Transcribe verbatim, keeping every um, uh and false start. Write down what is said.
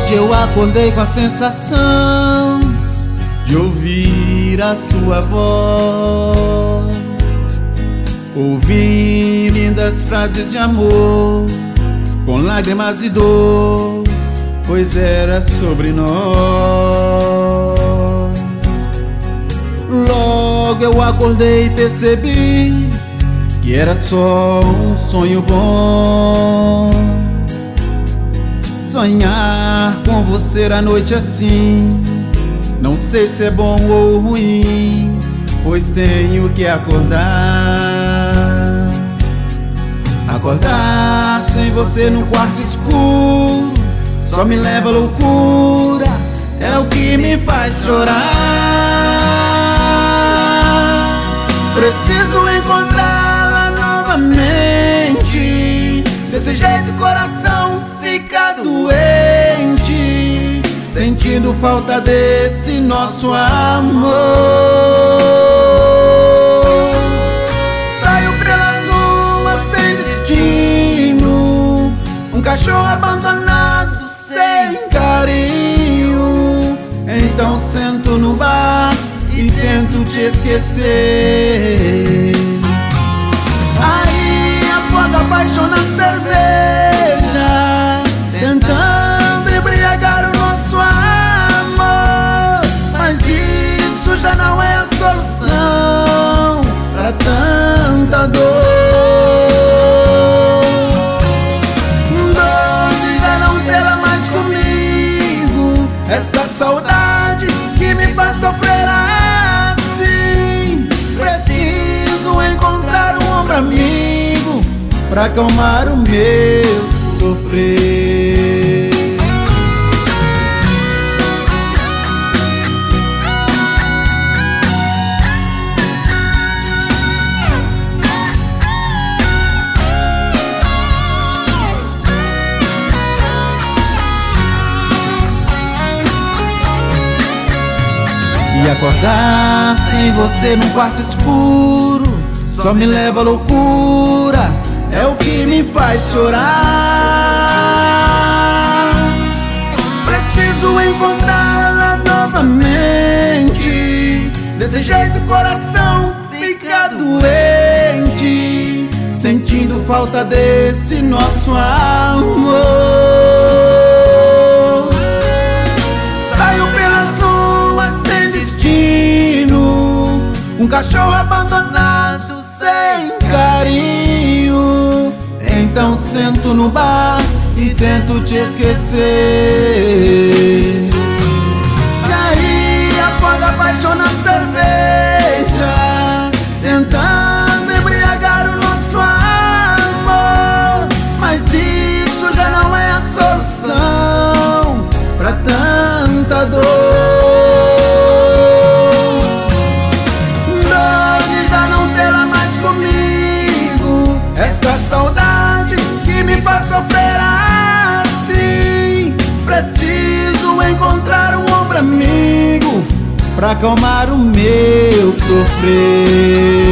Hoje eu acordei com a sensação de ouvir a sua voz. Ouvi lindas frases de amor, com lágrimas e dor, pois era sobre nós. Logo eu acordei e percebi que era só um sonho bom. Sonhar com você à noite assim, não sei se é bom ou ruim, pois tenho que acordar. Acordar sem você no quarto escuro só me leva à loucura, é o que me faz chorar. Preciso encontrá-la novamente, desse jeito o coração fica doente, sentindo falta desse nosso amor. Saio pelas ruas sem destino, um cachorro abandonado sem carinho. Então sento no bar e tento te esquecer. Aí afoga a paixão na cerveja, tentando embriagar o nosso amor. Mas isso já não é a solução pra tanta dor. Dor de já não tê-la mais comigo, esta saudade que me faz sofrer assim. Preciso encontrar um ombro amigo pra acalmar o meu sofrer. E acordar sem você num quarto escuro só me leva à loucura, é o que me faz chorar. Preciso encontrá-la novamente, desse jeito o coração fica doente, sentindo falta desse nosso amor. Saio pelas ruas sem destino, um cachorro abandonado sem carinho. Então sento no bar e tento te esquecer. E aí afoga a paixão na cerveja, tentando embriagar o nosso amor. Mas isso já não é a solução pra tanta dor. Dor de já não tê-la mais comigo, esta saudade que me faz sofrer assim. Preciso encontrar um ombro amigo pra acalmar o meu sofrer.